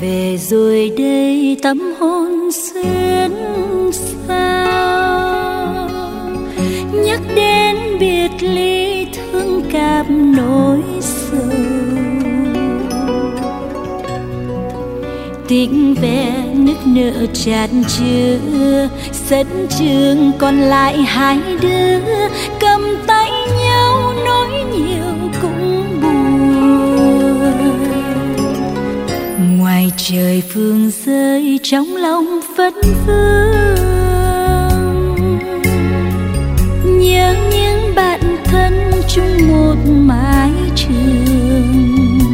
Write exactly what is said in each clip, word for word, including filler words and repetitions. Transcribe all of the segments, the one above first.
về rồi đây tâm hồn xuyên sao, nhắc đến biệt ly thương cảm nỗi sầu. Tình vẽ nức nở tràn chứa, sân trường còn lại hai đứa cầm tay nhau nói nhiều cũng buồn. Ngoài trời phương rơi trong lòng vẫn vương, nhớ những bạn thân chung một mái trường.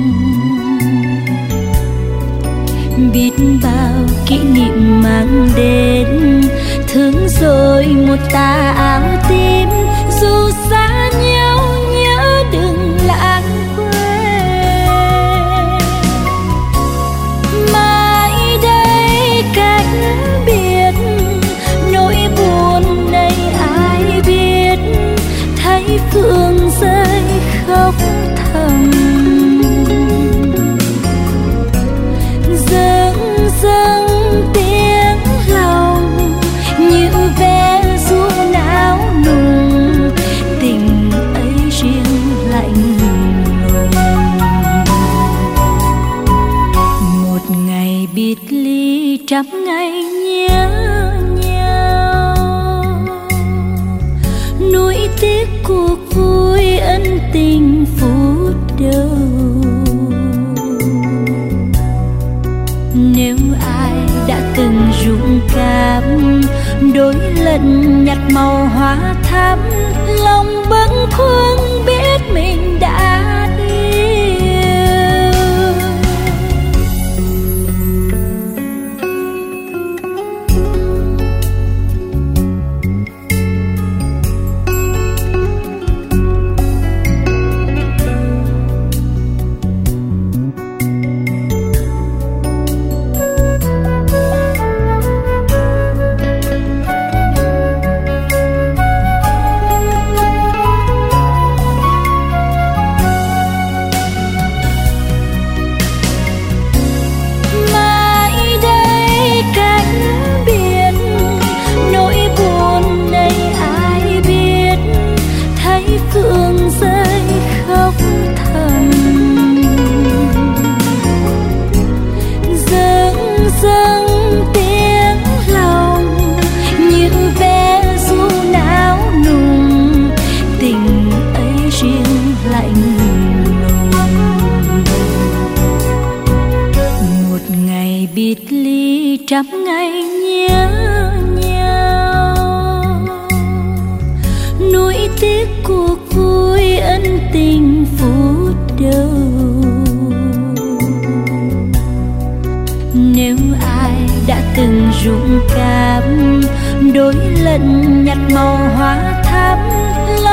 Biết bao kỷ niệm mang đến, thương rồi một tà áo tím. Dù xa nhau nhớ đừng lãng quên. Mãi đây cách biệt, nỗi buồn này ai biết. Thấy Phương rơi khóc thầm, dâng dâng tiếng lòng như vé ru náo nùng. Tình ấy riêng lạnh lùng. Một ngày biệt ly trăm ngày nhớ nhau, nuối tiếc cuộc vui ân tình phút đầu. Nếu ai đã từng dũng cảm đôi lần nhặt màu hoa thắm, lòng bâng khuâng biết mình đã trăm ngày nhớ nhau, nuối tiếc cuộc vui ân tình phút đầu. Nếu ai đã từng dũng cảm đôi lần nhặt màu hoa thắm,